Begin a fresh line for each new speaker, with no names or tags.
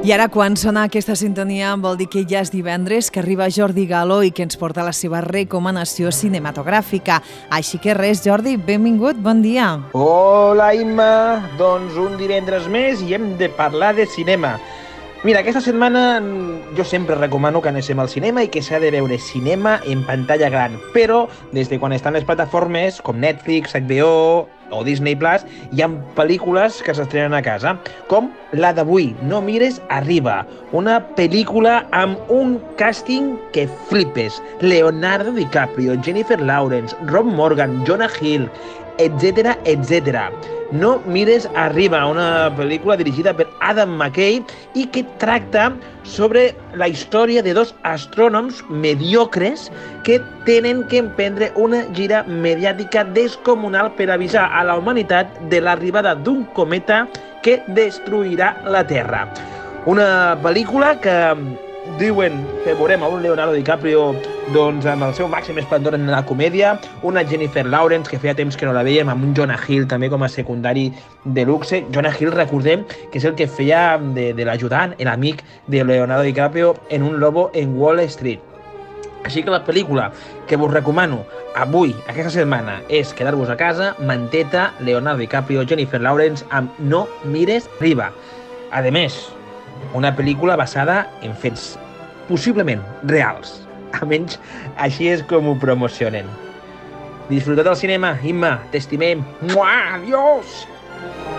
I ara, quan sona aquesta sintonia, vol dir que ja és divendres, que arriba Jordi Galó i que ens porta la seva recomanació cinematogràfica. Així que res, Jordi, benvingut, bon dia.
Hola, Imma. Doncs un divendres més i hem de parlar de cinema. Mira, aquesta setmana jo sempre recomano que anéssim al cinema i que s'ha de veure cinema en pantalla gran, però des de quan estan les plataformes com Netflix, HBO o Disney Plus, hi ha pel·lícules que s'estrenen a casa, com la d'avui, No mires arriba, una pel·lícula amb un càsting que flipes. Leonardo DiCaprio, Jennifer Lawrence, Rob Morgan, Jonah Hill, etcètera, etcètera. No mires arriba, una pel·lícula dirigida per Adam McKay i que tracta sobre la història de dos astrònoms mediocres que tenen que emprendre una gira mediàtica descomunal per avisar a la humanitat de l'arribada d'un cometa que destruirà la Terra. Una pel·lícula que diuen que veurem a un Leonardo DiCaprio doncs, amb el seu màxim esplendor en la comèdia, una Jennifer Lawrence que feia temps que no la veiem, amb un Jonah Hill també com a secundari de luxe. Jonah Hill, recordem que és el que feia de l'ajudant, l'amic de Leonardo DiCaprio en Un lobo en Wall Street. Així que la pel·lícula que vos recomano avui, aquesta setmana, és quedar-vos a casa, manteta, Leonardo DiCaprio, Jennifer Lawrence, amb No mires arriba. A més, una pel·lícula basada en fets possiblement reals. Almenys així és com ho promocionen. Disfrutat del cinema, Imma, t'estimem. Mua, adiós!